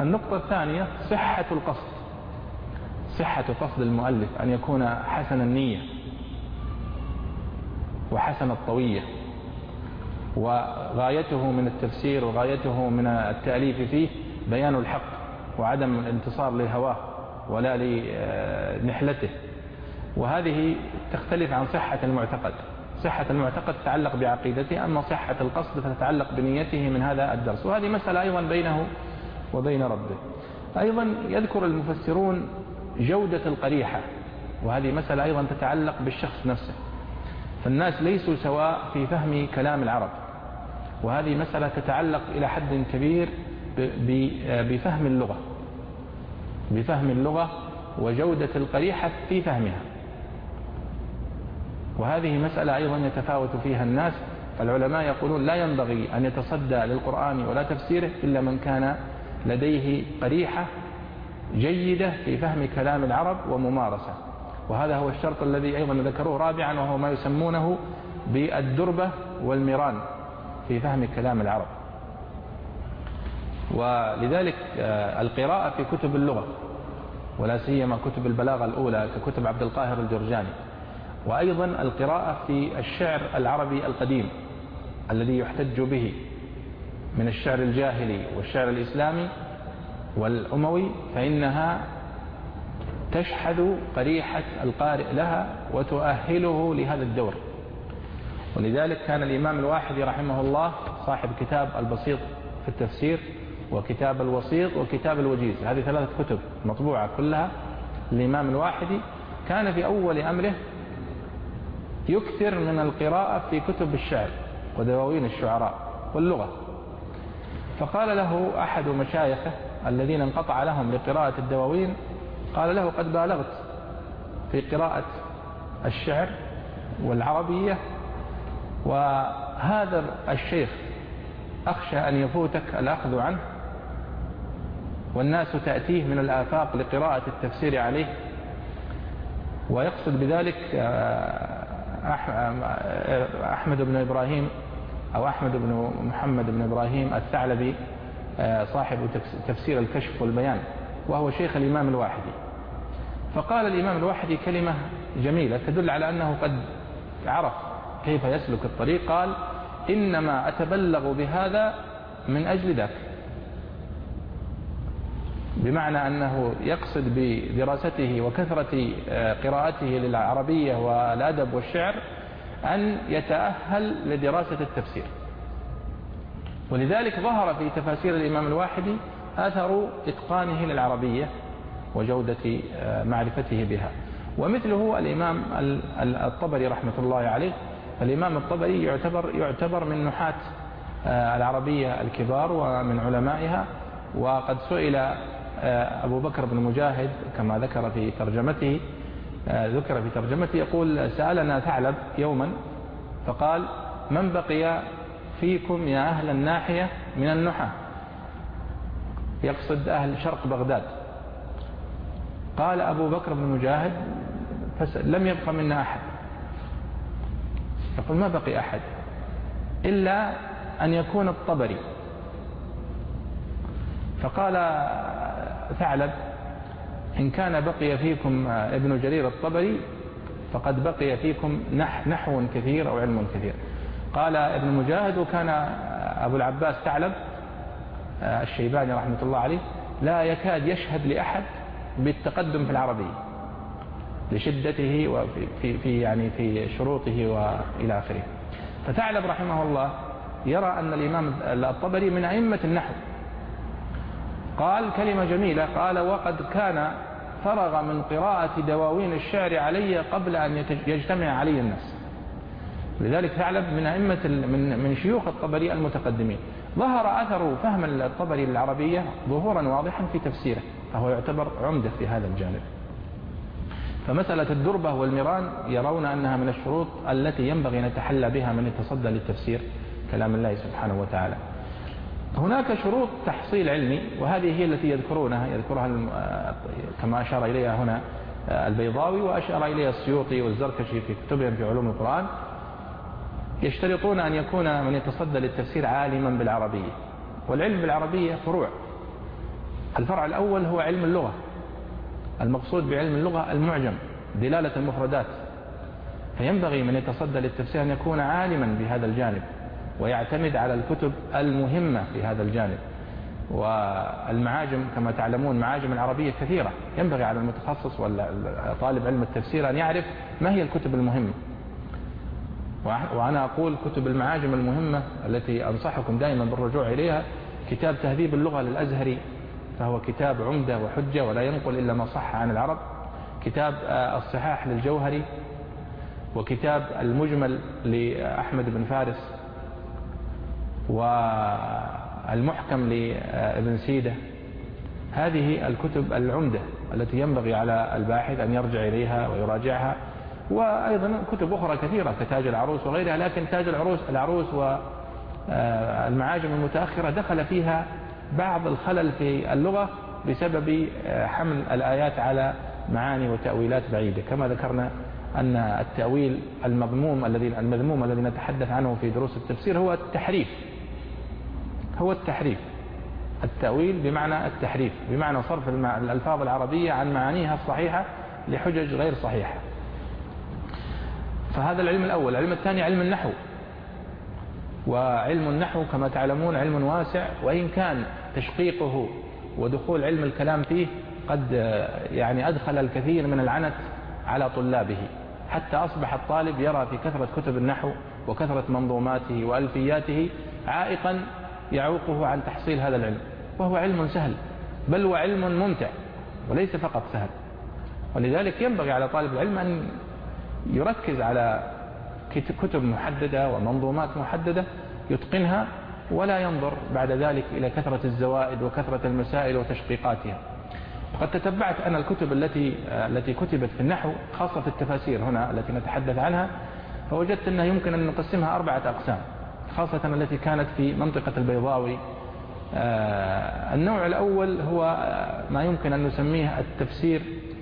النقطة الثانية صحة القصد، صحة قصد المؤلف، أن يكون حسن النية وحسن الطوية، وغايته من التفسير وغايته من التأليف فيه بيان الحق وعدم الانتصار لهواه ولا لنحلته. وهذه تختلف عن صحة المعتقد. صحة المعتقد تتعلق بعقيدته، أما صحة القصد فتتعلق بنيته من هذا الدرس، وهذه مسألة أيضا بينه وبين ربه. أيضا يذكر المفسرون جودة القريحة، وهذه مسألة أيضا تتعلق بالشخص نفسه، فالناس ليسوا سواء في فهم كلام العرب، وهذه مسألة تتعلق إلى حد كبير بفهم اللغة وجودة القريحة في فهمها، وهذه مسألة أيضا يتفاوت فيها الناس. فالعلماء يقولون لا ينبغي أن يتصدى للقرآن ولا تفسيره إلا من كان لديه قريحة جيدة في فهم كلام العرب وممارسة، وهذا هو الشرط الذي أيضا ذكروه رابعا، وهو ما يسمونه بالدربة والميران في فهم كلام العرب. ولذلك القراءة في كتب اللغة ولا سيما كتب البلاغة الأولى ككتب عبد القاهر الجرجاني، وأيضا القراءة في الشعر العربي القديم الذي يحتج به من الشعر الجاهلي والشعر الإسلامي والأموي، فإنها تشحذ قريحة القارئ لها وتؤهله لهذا الدور. ولذلك كان الإمام الواحدي رحمه الله صاحب كتاب البسيط في التفسير وكتاب الوسيط وكتاب الوجيز، هذه 3 كتب مطبوعة كلها الإمام الواحدي، كان في أول أمره يكثر من القراءة في كتب الشعر ودواوين الشعراء واللغة. فقال له أحد مشايخه الذين انقطع لهم لقراءة الدواوين، قال له قد بالغت في قراءة الشعر والعربية، وهذا الشيخ أخشى أن يفوتك الأخذ عنه، والناس تأتيه من الآفاق لقراءة التفسير عليه. ويقصد بذلك أحمد بن إبراهيم أو أحمد بن محمد بن إبراهيم الثعلبي صاحب تفسير الكشف والبيان، وهو شيخ الإمام الواحدي. فقال الإمام الواحدي كلمة جميلة تدل على أنه قد عرف كيف يسلك الطريق. قال: إنما أتبلغ بهذا من أجل ذاك، بمعنى أنه يقصد بدراسته وكثرة قراءته للعربية والأدب والشعر أن يتأهل لدراسة التفسير. ولذلك ظهر في تفاسير الإمام الواحدي أثر إتقانه للعربية وجودة معرفته بها. ومثله الإمام الطبري رحمة الله عليه. الإمام الطبري يعتبر من نحاة العربية الكبار ومن علمائها، وقد سئل أبو بكر بن مجاهد كما ذكر في ترجمته يقول: سألنا ثعلب يوما فقال: من بقي فيكم يا أهل الناحية من النحاة؟ يقصد أهل شرق بغداد. قال أبو بكر بن مجاهد: لم يبق منا أحد. يقول: ما بقي أحد إلا أن يكون الطبري. فقال ثعلب: إن كان بقي فيكم ابن جرير الطبري فقد بقي فيكم نحو كثير أو علم كثير. قال ابن مجاهد: وكان أبو العباس ثعلب الشيباني رحمة الله عليه لا يكاد يشهد لأحد بالتقدم في العربية لشدته في شروطه وإلى آخره. فثعلب رحمه الله يرى أن الإمام الطبري من أئمة النحو. قال كلمة جميلة، قال: وقد كان فرغ من قراءة دواوين الشعر علي قبل أن يجتمع علي الناس. لذلك ثعلب من أئمة من شيوخ الطبري المتقدمين. ظهر أثر فهم الطبري للعربية ظهورا واضحا في تفسيره، فهو يعتبر عمدة في هذا الجانب. فمسألة الدربة والميران يرون أنها من الشروط التي ينبغي أن يتحلى بها من يتصدى للتفسير كلام الله سبحانه وتعالى. هناك شروط تحصيل علمي، وهذه هي التي يذكرها كما أشار إليها هنا البيضاوي وأشار إليها السيوطي والزركشي في كتبهم في علوم القرآن. يشترطون أن يكون من يتصدى للتفسير عالما بالعربية، والعلم بالعربية فروع. الفرع الأول هو علم اللغة. المقصود بعلم اللغة المعجم، دلالة المفردات. فينبغي من يتصدى للتفسير أن يكون عالما بهذا الجانب ويعتمد على الكتب المهمة في هذا الجانب. والمعاجم كما تعلمون معاجم العربية كثيرة، ينبغي على المتخصص وطالب علم التفسير أن يعرف ما هي الكتب المهمة. وأنا أقول كتب المعاجم المهمة التي أنصحكم دائما بالرجوع إليها: كتاب تهذيب اللغة للأزهري، فهو كتاب عمدة وحجة ولا ينقل إلا ما صح عن العرب. كتاب الصحاح للجوهري، وكتاب المجمل لأحمد بن فارس، والمحكم لابن سيدة. هذه الكتب العمدة التي ينبغي على الباحث أن يرجع إليها ويراجعها. وأيضا كتب أخرى كثيرة كتاج العروس وغيرها، لكن تاج العروس والمعاجم المتأخرة دخل فيها بعض الخلل في اللغة بسبب حمل الآيات على معاني وتأويلات بعيدة. كما ذكرنا أن التأويل المذموم الذي نتحدث عنه في دروس التفسير هو التحريف. التأويل بمعنى التحريف، بمعنى صرف الألفاظ العربية عن معانيها الصحيحة لحجج غير صحيحة. فهذا العلم الأول. العلم الثاني علم النحو. وعلم النحو كما تعلمون علم واسع، وإن كان تشقيقه ودخول علم الكلام فيه قد أدخل الكثير من العنت على طلابه، حتى أصبح الطالب يرى في كثرة كتب النحو وكثرة منظوماته وألفياته عائقا يعوقه عن تحصيل هذا العلم، وهو علم سهل، بل وعلم ممتع وليس فقط سهل. ولذلك ينبغي على طالب العلم أن يركز على كتب محددة ومنظومات محددة يتقنها، ولا ينظر بعد ذلك إلى كثرة الزوائد وكثرة المسائل وتشقيقاتها. وقد تتبعت أنا الكتب التي كتبت في النحو، خاصة في التفاسير هنا التي نتحدث عنها، فوجدت أنها يمكن أن نقسمها 4 أقسام، خاصة التي كانت في منطقة البيضاوي. النوع الأول هو ما يمكن أن نسميه التفسير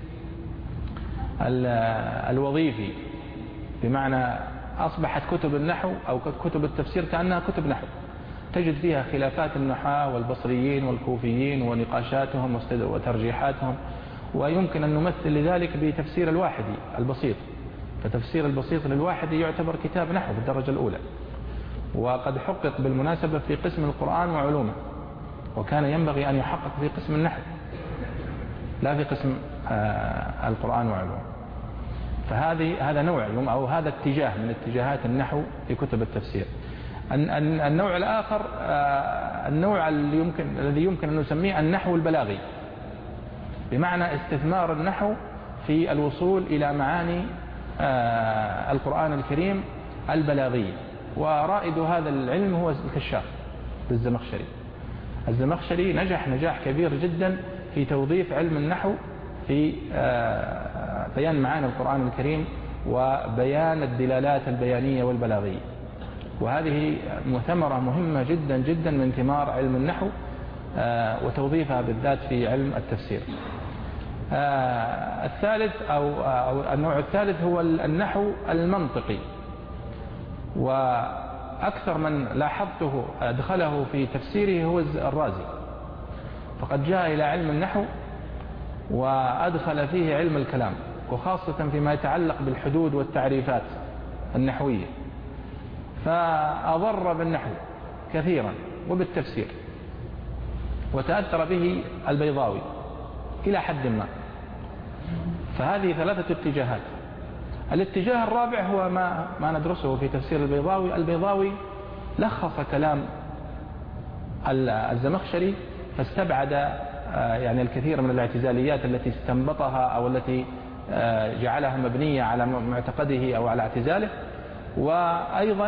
الوظيفي، بمعنى أصبحت كتب النحو أو كتب التفسير كأنها كتب نحو، تجد فيها خلافات النحاة والبصريين والكوفيين ونقاشاتهم وترجيحاتهم. ويمكن أن نمثل لذلك بتفسير الواحدي البسيط، فتفسير البسيط للواحدي يعتبر كتاب نحو بالدرجة الأولى، وقد حقق بالمناسبة في قسم القرآن وعلومه، وكان ينبغي أن يحقق في قسم النحو لا في قسم القرآن وعلومه. فهذا نوع أو هذا اتجاه من اتجاهات النحو في كتب التفسير. النوع الآخر النوع الذي يمكن أن نسميه النحو البلاغي، بمعنى استثمار النحو في الوصول إلى معاني القرآن الكريم البلاغية. ورائد هذا العلم هو الكشاف بالزمخشري. الزمخشري نجاح كبير جدا في توظيف علم النحو في بيان معاني القرآن الكريم وبيان الدلالات البيانية والبلاغية، وهذه ثمرة مهمة جدا جدا من ثمار علم النحو وتوظيفها بالذات في علم التفسير. الثالث أو النوع الثالث هو النحو المنطقي، وأكثر من لاحظته أدخله في تفسيره هو الرازي، فقد جاء إلى علم النحو وأدخل فيه علم الكلام، وخاصة فيما يتعلق بالحدود والتعريفات النحوية، فأضر بالنحو كثيرا وبالتفسير، وتأثر به البيضاوي إلى حد ما. فهذه 3 اتجاهات. الاتجاه الرابع هو ما ندرسه في تفسير البيضاوي. البيضاوي لخص كلام الزمخشري فاستبعد الكثير من الاعتزاليات التي استنبطها أو التي جعلها مبنية على معتقده أو على اعتزاله، وأيضا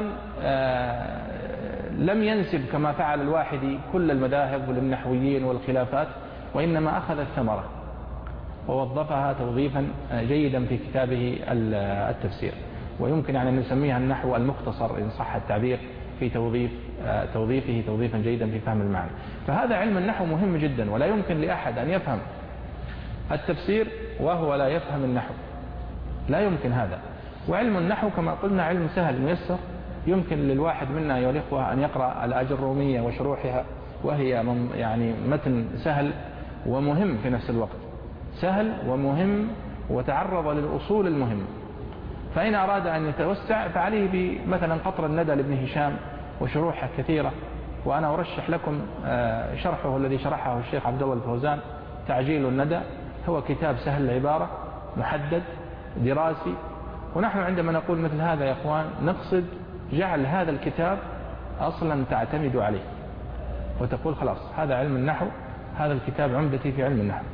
لم ينسب كما فعل الواحدي كل المذاهب للنحويين والخلافات، وإنما أخذ الثمرة ووظفها توظيفا جيدا في كتابه التفسير. ويمكن أن نسميها النحو المختصر إن صح التعبير في توظيفه توظيفا جيدا في فهم المعنى. فهذا علم النحو مهم جدا، ولا يمكن لأحد أن يفهم التفسير وهو لا يفهم النحو، لا يمكن هذا. وعلم النحو كما قلنا علم سهل ميسر، يمكن للواحد منا أيها الإخوة أن يقرأ الأجرومية وشروحها، وهي متن سهل ومهم في نفس الوقت، سهل ومهم وتعرض للأصول المهمة. فإن أراد أن يتوسع فعليه بمثلا قطر الندى لابن هشام وشروحه كثيرة، وأنا أرشح لكم شرحه الذي شرحه الشيخ عبد الله الفوزان، تعجيل الندى. هو كتاب سهل العبارة، محدد، دراسي. ونحن عندما نقول مثل هذا يا أخوان نقصد جعل هذا الكتاب أصلا تعتمد عليه، وتقول خلاص هذا علم النحو، هذا الكتاب عمدتي في علم النحو.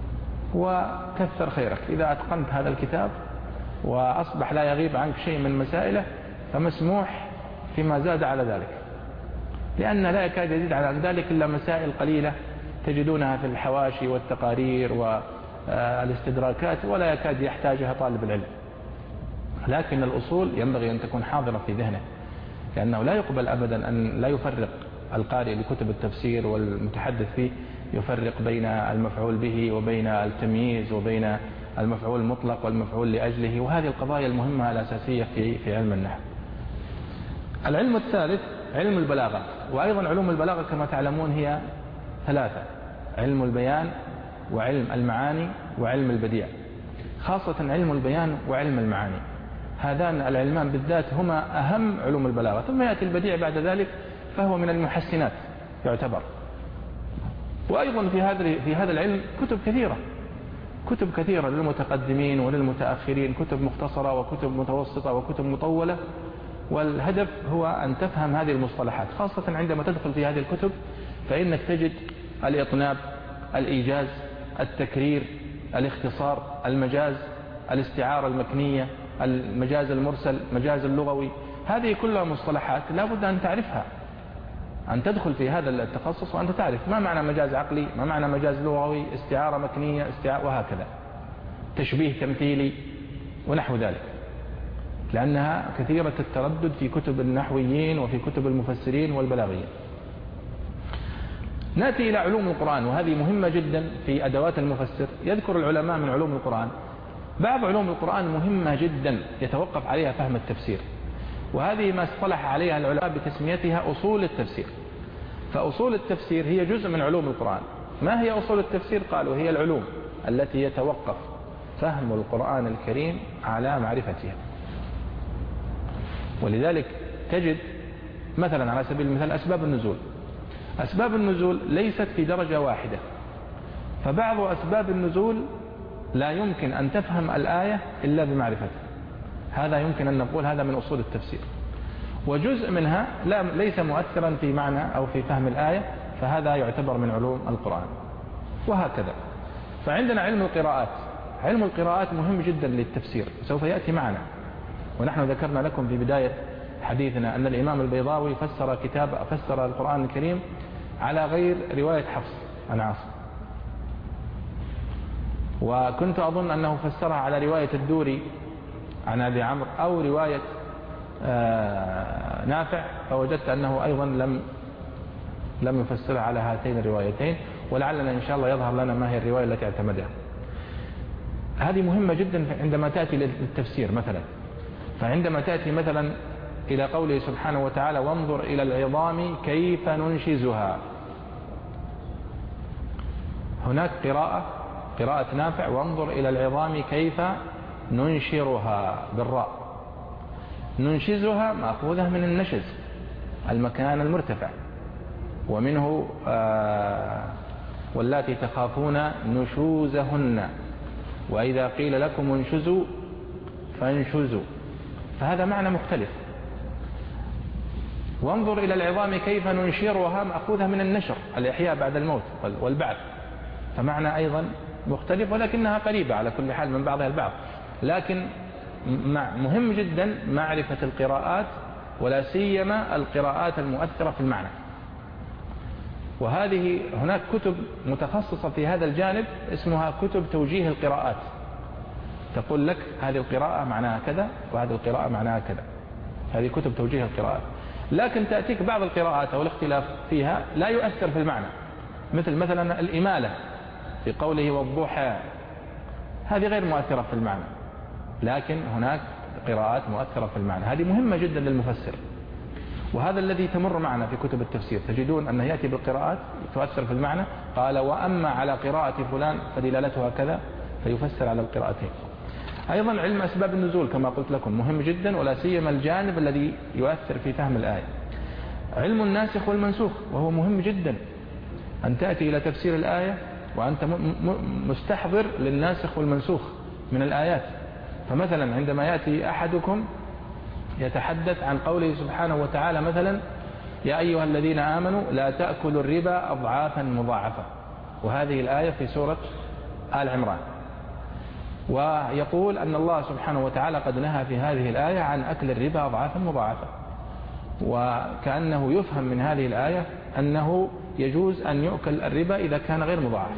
وكثر خيرك إذا أتقنت هذا الكتاب وأصبح لا يغيب عنك شيء من مسائله، فمسموح فيما زاد على ذلك، لأن لا يكاد يزيد على ذلك إلا مسائل قليلة تجدونها في الحواشي والتقارير والاستدراكات، ولا يكاد يحتاجها طالب العلم. لكن الأصول ينبغي أن تكون حاضرة في ذهنه، لأنه لا يقبل أبدا أن لا يفرق القارئ لكتب التفسير والمتحدث فيه، يفرق بين المفعول به وبين التمييز وبين المفعول المطلق والمفعول لأجله، وهذه القضايا المهمة الأساسية في علم النحو. العلم الثالث علم البلاغة، وأيضا علوم البلاغة كما تعلمون هي ثلاثة: علم البيان وعلم المعاني وعلم البديع. خاصة علم البيان وعلم المعاني، هذان العلمان بالذات هما أهم علوم البلاغة، ثم يأتي البديع بعد ذلك فهو من المحسنات يعتبر. وأيضا في هذا العلم كتب كثيرة للمتقدمين وللمتأخرين، كتب مختصرة وكتب متوسطة وكتب مطولة. والهدف هو أن تفهم هذه المصطلحات، خاصة عندما تدخل في هذه الكتب فإنك تجد الإطناب، الإيجاز، التكرير، الاختصار، المجاز، الاستعارة المكنية، المجاز المرسل، مجاز اللغوي. هذه كلها مصطلحات لا بد أن تعرفها، أن تدخل في هذا التخصص وأنت تعرف ما معنى مجاز عقلي، ما معنى مجاز لغوي، استعارة مكنية، وهكذا، تشبيه تمثيلي ونحو ذلك، لأنها كثيرة التردد في كتب النحويين وفي كتب المفسرين والبلاغيين. نأتي إلى علوم القرآن، وهذه مهمة جدا في أدوات المفسر. يذكر العلماء من علوم القرآن بعض علوم القرآن مهمة جدا يتوقف عليها فهم التفسير، وهذه ما اصطلح عليها العلماء بتسميتها أصول التفسير. فأصول التفسير هي جزء من علوم القرآن. ما هي أصول التفسير؟ قالوا هي العلوم التي يتوقف فهم القرآن الكريم على معرفتها. ولذلك تجد مثلا على سبيل المثال أسباب النزول ليست في درجة واحدة، فبعض أسباب النزول لا يمكن أن تفهم الآية إلا بمعرفتها، هذا يمكن أن نقول هذا من أصول التفسير. وجزء منها ليس مؤثرا في معنى أو في فهم الآية، فهذا يعتبر من علوم القرآن، وهكذا. فعندنا علم القراءات. علم القراءات مهم جدا للتفسير، سوف يأتي معنا. ونحن ذكرنا لكم في بداية حديثنا أن الإمام البيضاوي فسر القرآن الكريم على غير رواية حفص عن عاصم، وكنت أظن أنه فسرها على رواية الدوري عن أبي عمرو أو رواية نافع، فوجدت أنه أيضا لم يفسرها على هاتين الروايتين، ولعلنا إن شاء الله يظهر لنا ما هي الرواية التي اعتمدها. هذه مهمة جدا عندما تأتي للتفسير مثلا. فعندما تأتي مثلا إلى قوله سبحانه وتعالى: وانظر إلى العظام كيف ننشزها، هناك قراءة نافع: وانظر إلى العظام كيف ننشرها بالراء. ننشزها مأخوذة من النشز، المكان المرتفع، ومنه واللاتي تخافون نشوزهن وإذا قيل لكم انشزوا فانشزوا، فهذا معنى مختلف. وانظر إلى العظام كيف ننشرها مأخوذة من النشر، الإحياء بعد الموت والبعث، فمعنى أيضا مختلف، ولكنها قريبة على كل حال من بعضها البعض. لكن مهم جدا معرفة القراءات، ولا سيما القراءات المؤثرة في المعنى. وهذه هناك كتب متخصصة في هذا الجانب اسمها كتب توجيه القراءات، تقول لك هذه القراءة معناها كذا وهذه القراءة معناها كذا، هذه كتب توجيه القراءات. لكن تأتيك بعض القراءات أو الاختلاف فيها لا يؤثر في المعنى، مثلا الإمالة في قوله والضحى، هذه غير مؤثرة في المعنى، لكن هناك قراءات مؤثرة في المعنى، هذه مهمة جدا للمفسر. وهذا الذي تمر معنا في كتب التفسير، تجدون أنه يأتي بالقراءات تؤثر في المعنى، قال وأما على قراءة فلان فدلالتها كذا، فيفسر على القراءتين. أيضا علم أسباب النزول كما قلت لكم مهم جدا، ولا سيما الجانب الذي يؤثر في فهم الآية. علم الناسخ والمنسوخ وهو مهم جدا، أن تأتي إلى تفسير الآية وأنت مستحضر للناسخ والمنسوخ من الآيات. فمثلا عندما يأتي أحدكم يتحدث عن قوله سبحانه وتعالى مثلا يا أيها الذين آمنوا لا تأكلوا الربا أضعافا مضاعفة، وهذه الآية في سورة آل عمران، ويقول أن الله سبحانه وتعالى قد نهى في هذه الآية عن أكل الربا أضعافا مضاعفة، وكأنه يفهم من هذه الآية أنه يجوز أن يؤكل الربا إذا كان غير مضاعف.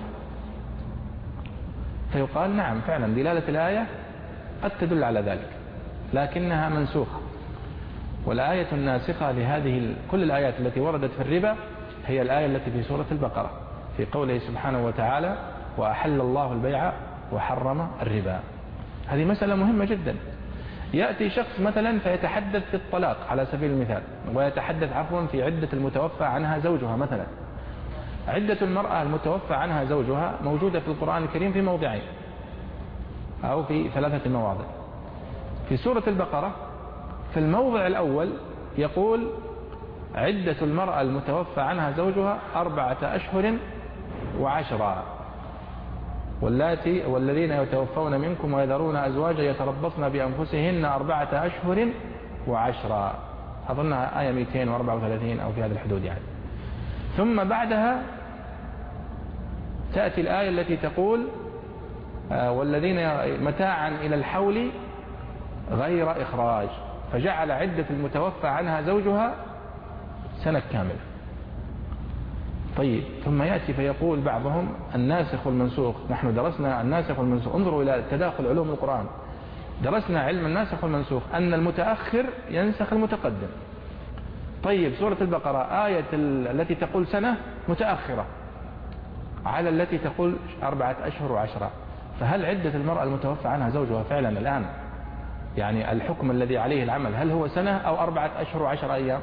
فيقال نعم فعلا دلالة الآية قد تدل على ذلك، لكنها منسوخة. والآية الناسخة لهذه كل الآيات التي وردت في الربا هي الآية التي في سورة البقرة في قوله سبحانه وتعالى وأحل الله البيع وحرم الربا. هذه مسألة مهمة جدا. يأتي شخص مثلا فيتحدث في الطلاق على سبيل المثال، ويتحدث عفوا في عدة المتوفى عنها زوجها مثلا. عدة المرأة المتوفى عنها زوجها موجودة في القرآن الكريم في موضعين أو في 3 مواضع. في سورة البقرة في الموضع الأول يقول عدة المرأة المتوفى عنها زوجها 4 أشهر و10، والذين يتوفون منكم ويذرون أزواجا يتربصن بأنفسهن 4 أشهر و10، أظنها آية 234 أو في هذا الحدود يعني. ثم بعدها تأتي الآية التي تقول والذين متاعا إلى الحول غير إخراج، فجعل عدة المتوفى عنها زوجها سنة كاملة. طيب ثم يأتي فيقول بعضهم الناسخ والمنسوخ، نحن درسنا الناسخ والمنسوخ، انظروا إلى تداخل علوم القرآن، درسنا علم الناسخ والمنسوخ أن المتأخر ينسخ المتقدم. طيب سورة البقرة آية التي تقول سنة متأخرة على التي تقول 4 أشهر و10، فهل عدة المرأة المتوفى عنها زوجها فعلا الآن يعني الحكم الذي عليه العمل هل هو سنة أو 4 أشهر و10 أيام؟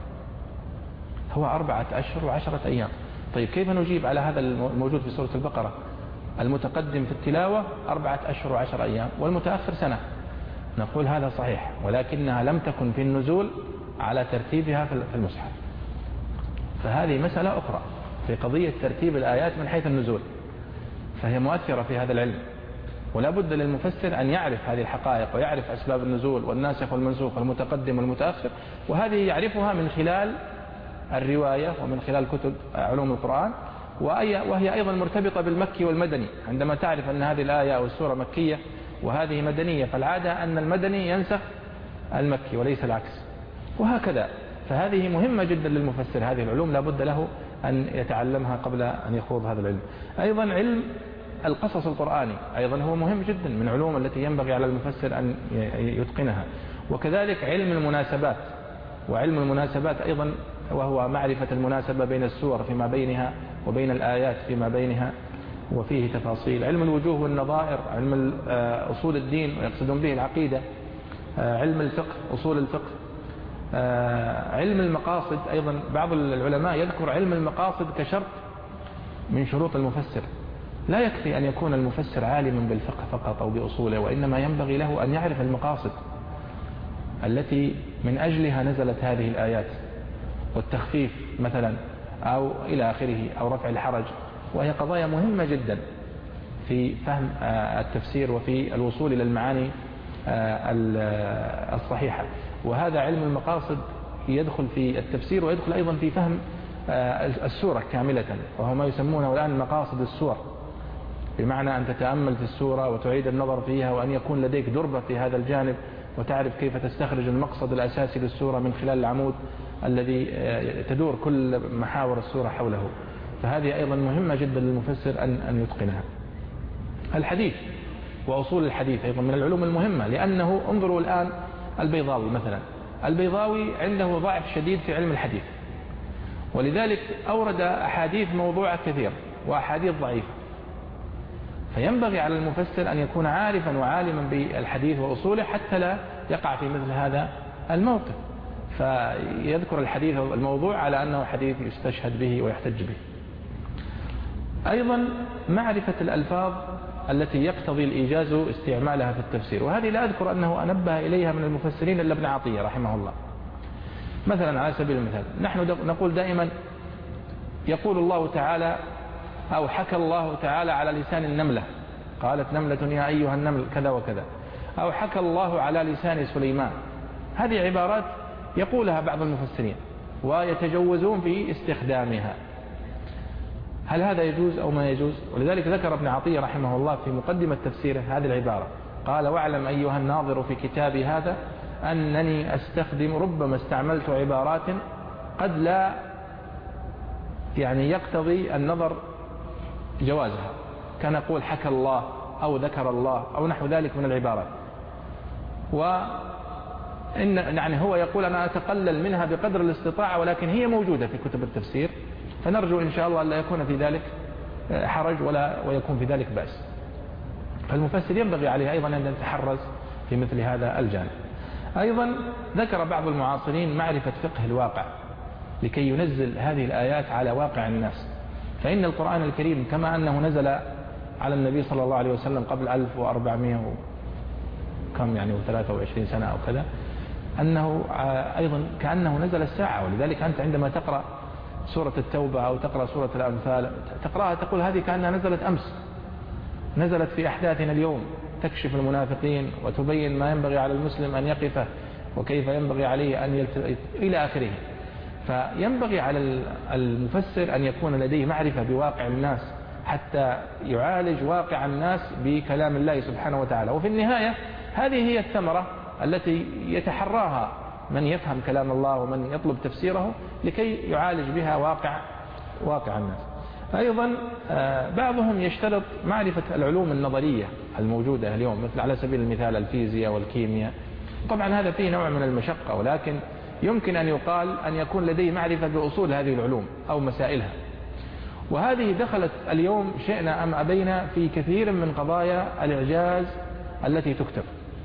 هو 4 أشهر و10 أيام. طيب كيف نجيب على هذا الموجود في سورة البقرة؟ المتقدم في التلاوة 4 أشهر و10 أيام والمتأخر سنة. نقول هذا صحيح، ولكنها لم تكن في النزول على ترتيبها في المصحف. فهذه مسألة أخرى في قضية ترتيب الآيات من حيث النزول، فهي مؤثرة في هذا العلم، ولا بد للمفسر أن يعرف هذه الحقائق ويعرف أسباب النزول والناسخ والمنسوخ والمتقدم والمتأخر، وهذه يعرفها من خلال الرواية ومن خلال كتب علوم القرآن، وهي أيضا مرتبطة بالمكي والمدني. عندما تعرف أن هذه الآية أو السورة مكية وهذه مدنية، فالعادة أن المدني ينسخ المكي وليس العكس، وهكذا. فهذه مهمة جدا للمفسر، هذه العلوم لا بد له أن يتعلمها قبل أن يخوض هذا العلم. أيضا علم القصص القرآني أيضا هو مهم جدا من علوم التي ينبغي على المفسر أن يتقنها. وكذلك علم المناسبات، وعلم المناسبات أيضا وهو معرفة المناسبة بين السور فيما بينها وبين الآيات فيما بينها، وفيه تفاصيل. علم الوجوه والنظائر، علم أصول الدين ويقصدون به العقيدة، علم الفقه أصول الفقه، علم المقاصد. أيضا بعض العلماء يذكر علم المقاصد كشرط من شروط المفسر. لا يكفي أن يكون المفسر عالما بالفقه فقط أو بأصوله، وإنما ينبغي له أن يعرف المقاصد التي من أجلها نزلت هذه الآيات، والتخفيف مثلا أو إلى آخره، أو رفع الحرج، وهي قضايا مهمة جدا في فهم التفسير وفي الوصول إلى المعاني الصحيحة. وهذا علم المقاصد يدخل في التفسير ويدخل أيضا في فهم السورة كاملة، وهو ما يسمونه الآن مقاصد السور، بمعنى أن تتأمل في السورة وتعيد النظر فيها، وأن يكون لديك دربة في هذا الجانب، وتعرف كيف تستخرج المقصد الأساسي للسورة من خلال العمود الذي تدور كل محاور السورة حوله. فهذه أيضا مهمة جدا للمفسر أن يتقنها. الحديث وأصول الحديث أيضا من العلوم المهمة، لأنه انظروا الآن البيضاوي مثلا، البيضاوي عنده ضعف شديد في علم الحديث، ولذلك أورد أحاديث موضوعة كثير وأحاديث ضعيفة. فينبغي على المفسر أن يكون عارفا وعالما بالحديث وأصوله حتى لا يقع في مثل هذا الموقف. فيذكر الحديث الموضوع على أنه حديث يستشهد به ويحتج به. أيضا معرفة الألفاظ التي يقتضي الإيجاز استعمالها في التفسير، وهذه لا أذكر أنه أنبه إليها من المفسرين إلا ابن عطية رحمه الله. مثلا على سبيل المثال نحن نقول دائما يقول الله تعالى أو حكى الله تعالى على لسان النملة، قالت نملة يا أيها النمل كذا وكذا، أو حكى الله على لسان سليمان. هذه عبارات يقولها بعض المفسرين ويتجوزون في استخدامها. هل هذا يجوز أو ما يجوز؟ ولذلك ذكر ابن عطية رحمه الله في مقدمة تفسيره هذه العبارة، قال واعلم أيها الناظر في كتابي هذا أنني أستخدم ربما استعملت عبارات قد لا يعني يقتضي النظر جوازها، كان يقول حكى الله أو ذكر الله أو نحو ذلك من العبارات، وإن يعني هو يقول أنا أتقلل منها بقدر الاستطاعة، ولكن هي موجودة في كتب التفسير، فنرجو إن شاء الله أن لا يكون في ذلك حرج ويكون في ذلك بأس. فالمفسر ينبغي عليه أيضا أن يتحرز في مثل هذا الجانب. أيضا ذكر بعض المعاصرين معرفة فقه الواقع لكي ينزل هذه الآيات على واقع الناس، فإن القرآن الكريم كما أنه نزل على النبي صلى الله عليه وسلم قبل 1400 كم يعني 23 سنة أو كذا، أنه أيضا كأنه نزل الساعة. ولذلك أنت عندما تقرأ سورة التوبة أو تقرأ سورة الأنفال تقرأها تقول هذه كأنها نزلت أمس، نزلت في أحداثنا اليوم، تكشف المنافقين وتبين ما ينبغي على المسلم أن يقفه وكيف ينبغي عليه أن إلى آخره. فينبغي على المفسر أن يكون لديه معرفة بواقع الناس حتى يعالج واقع الناس بكلام الله سبحانه وتعالى. وفي النهاية هذه هي الثمرة التي يتحراها من يفهم كلام الله ومن يطلب تفسيره لكي يعالج بها واقع الناس. أيضا بعضهم يشترط معرفة العلوم النظرية الموجودة اليوم، مثل على سبيل المثال الفيزياء والكيمياء. طبعا هذا فيه نوع من المشقة، ولكن يمكن أن يقال أن يكون لديه معرفة بأصول هذه العلوم أو مسائلها، وهذه دخلت اليوم شئنا أم أبينا في كثير من قضايا الإعجاز التي تكتب.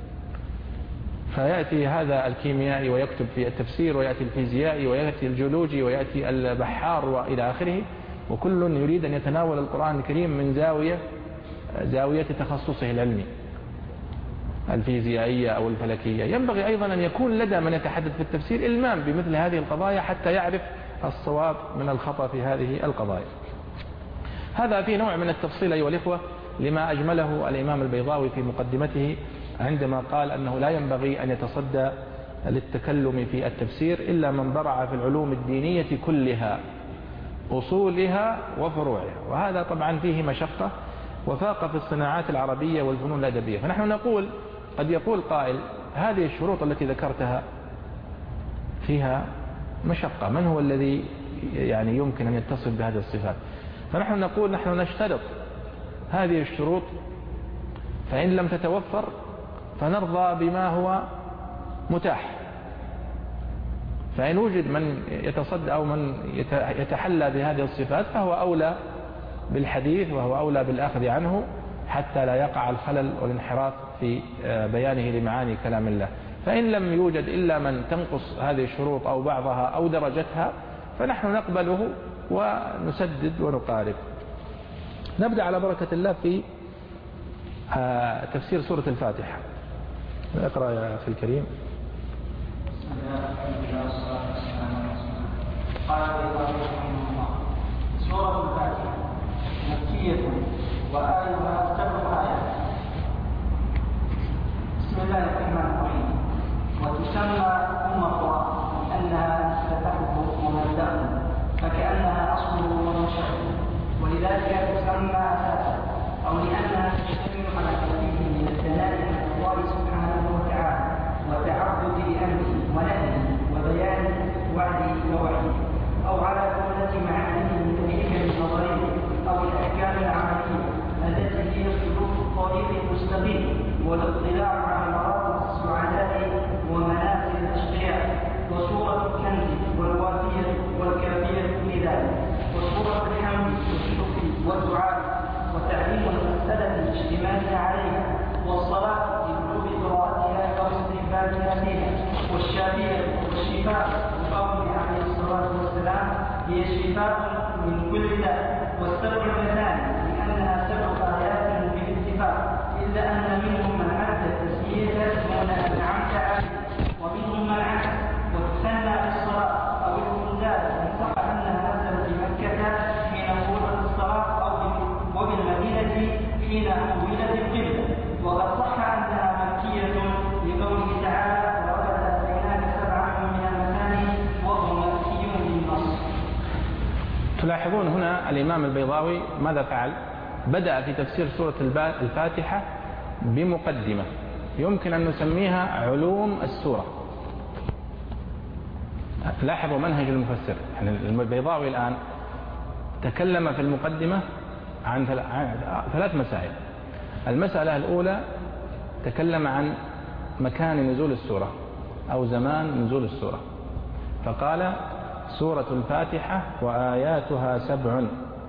فيأتي هذا الكيميائي ويكتب في التفسير، ويأتي الفيزيائي، ويأتي الجيولوجي، ويأتي البحار وإلى آخره، وكل يريد أن يتناول القرآن الكريم من زاوية تخصصه العلمي الفيزيائية أو الفلكية. ينبغي أيضا أن يكون لدى من يتحدث في التفسير إلمام بمثل هذه القضايا حتى يعرف الصواب من الخطأ في هذه القضايا. هذا في نوع من التفصيل أيها الإخوة لما أجمله الإمام البيضاوي في مقدمته عندما قال أنه لا ينبغي أن يتصدى للتكلم في التفسير إلا من برع في العلوم الدينية كلها أصولها وفروعها، وهذا طبعا فيه مشقة وفاق في الصناعات العربية والفنون الأدبية. فنحن نقول قد يقول قائل هذه الشروط التي ذكرتها فيها مشقة، من هو الذي يعني يمكن أن يتصف بهذه الصفات؟ فنحن نقول نحن نشترط هذه الشروط، فإن لم تتوفر فنرضى بما هو متاح. فإن وجد من يتصدى أو من يتحلى بهذه الصفات فهو أولى بالحديث وهو أولى بالأخذ عنه حتى لا يقع الخلل والانحراف في بيانه لمعاني كلام الله. فإن لم يوجد إلا من تنقص هذه الشروط أو بعضها أو درجتها فنحن نقبله ونسدد ونقارب. نبدأ على بركة الله في تفسير سورة الفاتحة. اقرأ يا أخي الكريم. قال رحمه الله: سورة الفاتحة مكية وآيها 7 آيات. بسم الله الرحمن الرحيم. وتسمى أم القرآن لأنها مفتتحه ومبدأه، فكأنها أصله ومنشأه، ولذلك تسمى أساسا، أو لأنها تشتمل على كثير من الدلائل على الله سبحانه وتعالى والتعبد بأمره ونهيه وبيان وعده ووحيه، أو على جملة معانيه من الحكم النظرية أو الأحكام العملية التي هي سلوك الطريق المستقيم والاطلاع على مراتب السعداء ومنازل الأشقياء، وسورة الكنز والوافية والكافية لذلك، وسورة الحمد والشكر والدعاء الكافية والشافية والشفاء بقوله عليه الصلاة والسلام هي الشفاء من كل داء، والسبع مثاني لأنها 7 آيات بالاتفاق، إلا أن منهم من عد التسمية دون أن أنعمت عليه ومنهم من عكس وتثنى بالصلاة أو الإنزال إن صح أنها نزلت بمكة حين فرضت الصلاة أو بالمدينة حين أولت القبلة، وقد صح أنها مكية لقوله تعالى ولقد آتيناك 7 من المثاني وهو مكي بالنص. تلاحظون هنا الإمام البيضاوي ماذا فعل؟ بدأ في تفسير سورة الفاتحة بمقدمة يمكن أن نسميها علوم السورة. لاحظوا منهج المفسر، يعني البيضاوي الآن تكلم في المقدمة عن 3 مسائل. المسألة الأولى تكلم عن مكان نزول السورة أو زمان نزول السورة، فقال سورة الفاتحة وآياتها 7،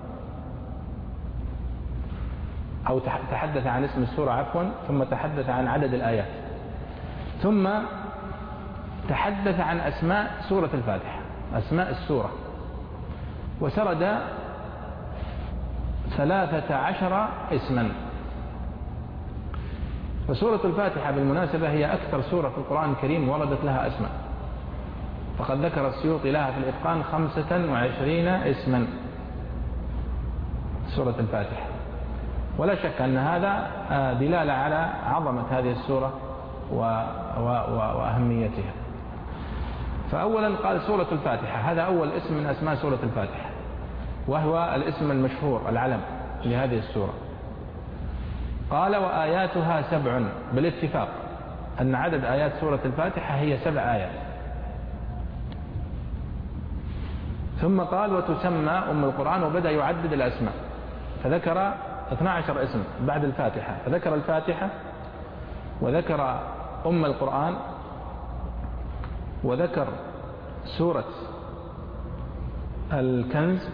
أو تحدث عن اسم السورة عفوا، ثم تحدث عن عدد الآيات، ثم تحدث عن أسماء سورة الفاتحة، أسماء السورة، وسرد 13 اسما. وسورة الفاتحة بالمناسبة هي أكثر سورة في القرآن الكريم وردت لها أسماء، فقد ذكر السيوطي لها في الإتقان 25 اسما سورة الفاتحة، ولا شك أن هذا دلالة على عظمة هذه السورة وأهميتها. فأولا قال سورة الفاتحة، هذا أول اسم من أسماء سورة الفاتحة، وهو الاسم المشهور العلم لهذه السورة. قال وآياتها 7 بالاتفاق أن عدد آيات سورة الفاتحة هي 7 آيات. ثم قال وتسمى أم القرآن، وبدأ يعدد الأسماء فذكر 12 اسم بعد الفاتحة، فذكر الفاتحة وذكر أم القرآن وذكر سورة الكنز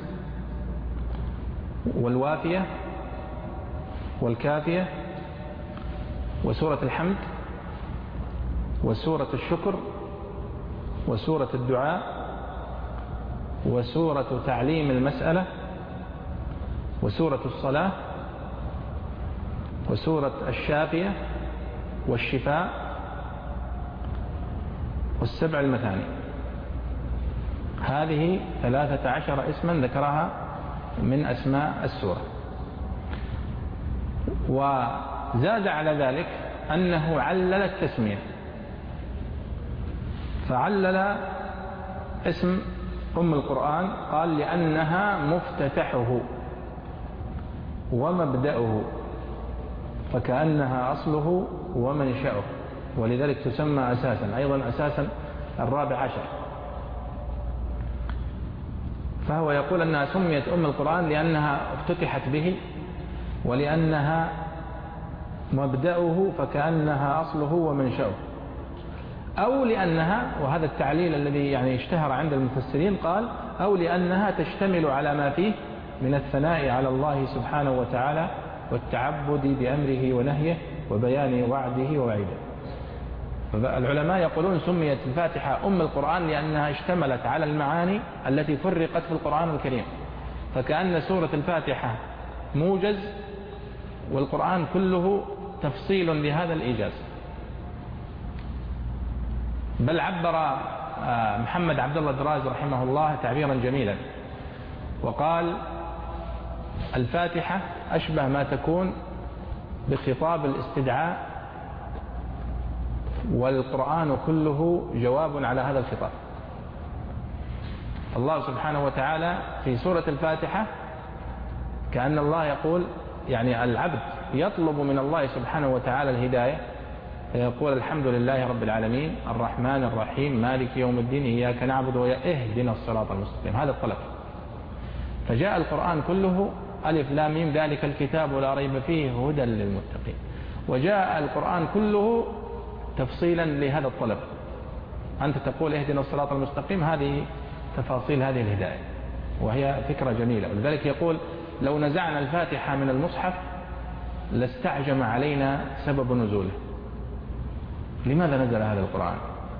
والوافية والكافية وسورة الحمد وسورة الشكر وسورة الدعاء وسورة تعليم المسألة وسورة الصلاة وسورة الشافية والشفاء والسبع المثاني. هذه 13 اسما ذكرها من أسماء السورة. وزاد على ذلك أنه علل التسمية، فعلل اسم أم القرآن قال لأنها مفتتحه ومبدأه فكأنها أصله ومنشأه، ولذلك تسمى أساسا، أيضا أساسا 14. فهو يقول أنها سميت أم القرآن لأنها افتتحت به ولأنها مبدأه فكأنها أصله ومنشأه، أو لأنها، وهذا التعليل الذي يعني اشتهر عند المفسرين، قال أو لأنها تشتمل على ما فيه من الثناء على الله سبحانه وتعالى والتعبد بأمره ونهيه وبيان وعده ووعيده. العلماء يقولون سميت الفاتحة أم القرآن لأنها اشتملت على المعاني التي فرقت في القرآن الكريم، فكأن سورة الفاتحة موجز والقرآن كله تفصيل لهذا الإيجاز. بل عبر محمد عبد الله دراز رحمه الله تعبيرا جميلا وقال الفاتحة أشبه ما تكون بخطاب الاستدعاء، والقرآن كله جواب على هذا الخطاب. الله سبحانه وتعالى في سورة الفاتحة كأن الله يقول، يعني العبد يطلب من الله سبحانه وتعالى الهداية، فيقول الحمد لله رب العالمين الرحمن الرحيم مالك يوم الدين إياك نعبد اهدنا الصراط المستقيم، هذا الطلب. فجاء القرآن كله ألف لام ميم ذلك الكتاب لا ريب فيه هدى للمتقين، وجاء القرآن كله تفصيلا لهذا الطلب. أنت تقول اهدنا الصراط المستقيم، هذه تفاصيل هذه الهداية، وهي فكرة جميلة. ولذلك يقول لو نزعنا الفاتحة من المصحف لاستعجم علينا سبب نزوله. لماذا نزل هذا القرآن؟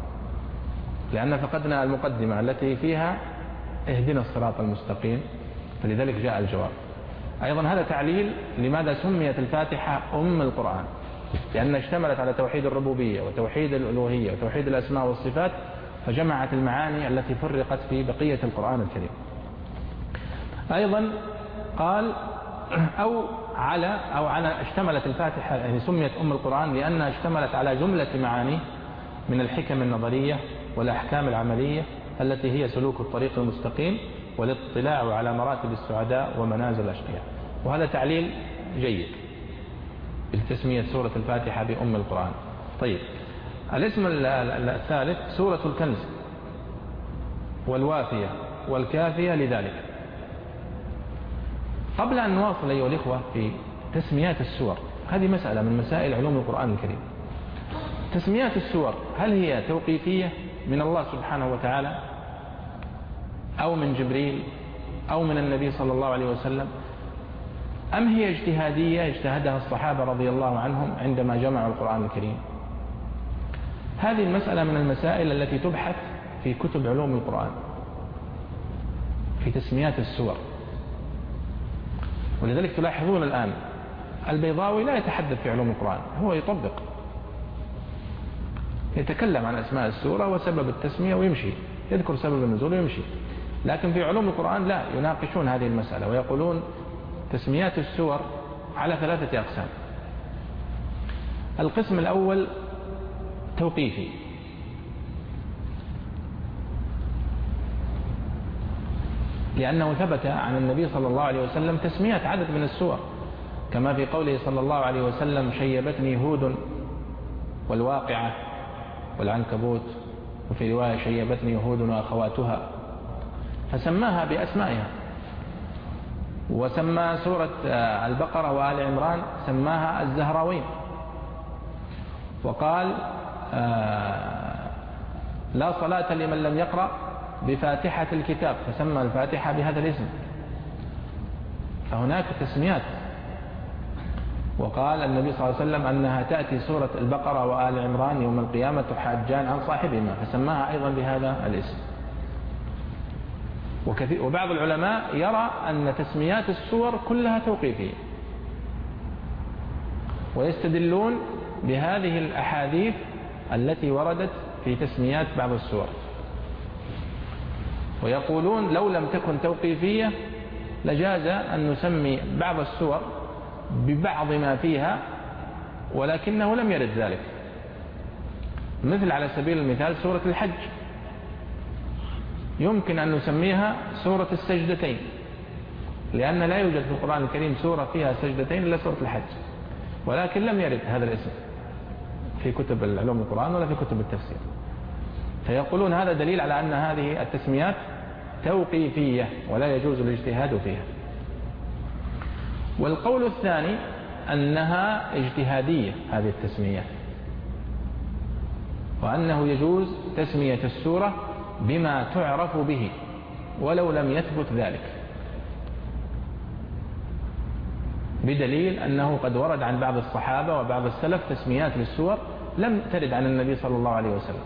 لأن فقدنا المقدمة التي فيها اهدنا الصراط المستقيم، فلذلك جاء الجواب. أيضا هذا تعليل لماذا سميت الفاتحة أم القرآن، لأنها اشتملت على توحيد الربوبية وتوحيد الألوهية وتوحيد الأسماء والصفات، فجمعت المعاني التي فرقت في بقية القرآن الكريم. أيضا قال أو على اشتملت الفاتحة، يعني سميت أم القرآن لأنها اشتملت على جملة معاني من الحكم النظرية والأحكام العملية التي هي سلوك الطريق المستقيم والاطلاع على مراتب السعداء ومنازل الأشقياء. وهذا تعليل جيد بتسمية سورة الفاتحة بأم القرآن. طيب، الاسم الثالث سورة الكنز والوافية والكافية لذلك. قبل أن نواصل أيها الإخوة في تسميات السور، هذه مسألة من مسائل علوم القرآن الكريم. تسميات السور هل هي توقيفية من الله سبحانه وتعالى أو من جبريل أو من النبي صلى الله عليه وسلم، أم هي اجتهادية اجتهدها الصحابة رضي الله عنهم عندما جمعوا القرآن الكريم؟ هذه المسألة من المسائل التي تبحث في كتب علوم القرآن في تسميات السور. ولذلك تلاحظون الآن البيضاوي لا يتحدث في علوم القرآن، هو يطبق، يتكلم عن أسماء السورة وسبب التسمية ويمشي، يذكر سبب النزول ويمشي. لكن في علوم القرآن لا، يناقشون هذه المسألة ويقولون تسميات السور على 3 أقسام. القسم الأول توقيفي، لأنه ثبت عن النبي صلى الله عليه وسلم تسمية عدد من السور، كما في قوله صلى الله عليه وسلم شيبتني هود والواقعة والعنكبوت، وفي رواية شيبتني هود وأخواتها، فسماها بأسمائها. وسمى سورة البقرة وآل عمران سماها الزهراوين، وقال لا صلاة لمن لم يقرأ بفاتحة الكتاب، فسمى الفاتحة بهذا الاسم. فهناك تسميات. وقال النبي صلى الله عليه وسلم أنها تأتي سورة البقرة وآل عمران يوم القيامة تحاجان عن صاحبهما، فسماها أيضا بهذا الاسم. وبعض العلماء يرى أن تسميات السور كلها توقيفية، ويستدلون بهذه الأحاديث التي وردت في تسميات بعض السور، ويقولون لو لم تكن توقيفية لجاز أن نسمي بعض السور ببعض ما فيها، ولكنه لم يرد ذلك. مثل على سبيل المثال سورة الحج يمكن أن نسميها سورة السجدتين، لأن لا يوجد في القرآن الكريم سورة فيها سجدتين إلا سورة الحج، ولكن لم يرد هذا الاسم في كتب العلوم القرآن ولا في كتب التفسير. فيقولون هذا دليل على أن هذه التسميات توقيفية ولا يجوز الاجتهاد فيها. والقول الثاني أنها اجتهادية هذه التسميات، وأنه يجوز تسمية السورة بما تعرف به ولو لم يثبت ذلك، بدليل أنه قد ورد عن بعض الصحابة وبعض السلف تسميات للسور لم ترد عن النبي صلى الله عليه وسلم.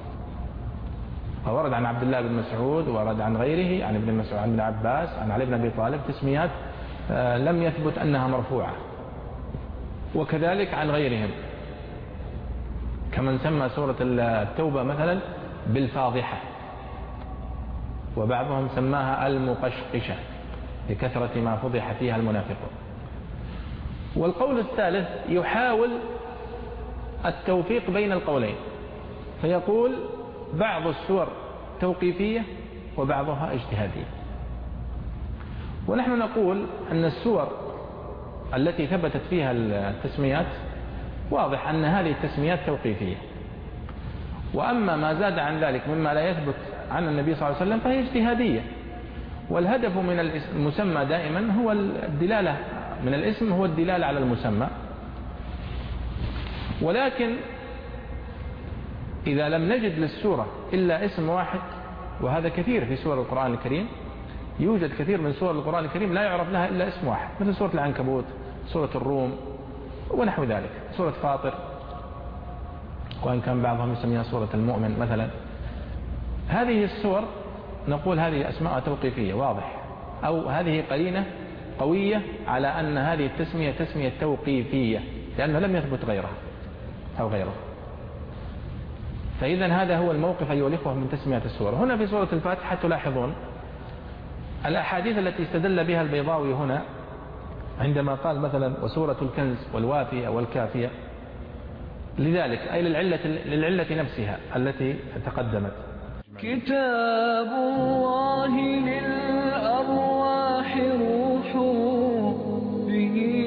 فورد عن عبد الله بن مسعود، ورد عن غيره، عن ابن مسعود، عن ابن عباس، عن علي بن أبي طالب، تسميات لم يثبت أنها مرفوعة. وكذلك عن غيرهم، كمن سمى سورة التوبة مثلا بالفاضحة، وبعضهم سماها المقشقشة لكثرة ما فضح فيها المنافقون. والقول الثالث يحاول التوفيق بين القولين، فيقول بعض السور توقيفية وبعضها اجتهادية. ونحن نقول أن السور التي ثبتت فيها التسميات واضح أن هذه التسميات توقيفية، وأما ما زاد عن ذلك مما لا يثبت عن النبي صلى الله عليه وسلم فهي اجتهادية. والهدف من المسمى دائما هو الدلالة، من الاسم هو الدلالة على المسمى. ولكن إذا لم نجد للسورة إلا اسم واحد، وهذا كثير في سور القرآن الكريم، يوجد كثير من سور القرآن الكريم لا يعرف لها إلا اسم واحد، مثل سورة العنكبوت، سورة الروم ونحو ذلك، سورة فاطر، وإن كان بعضهم يسميها سورة المؤمن مثلا. هذه السور نقول هذه أسماء توقيفية واضح، أو هذه قرينة قوية على أن هذه التسمية تسمية توقيفية، لأنه لم يثبت غيرها أو غيره. فإذا هذا هو الموقف أيها الإخوة من تسمية السور. هنا في سورة الفاتحة تلاحظون الأحاديث التي استدل بها البيضاوي هنا عندما قال مثلا وسورة الكنز والوافية والكافية، لذلك أي للعلة نفسها التي تقدمت. كتاب الله للأرواح روح به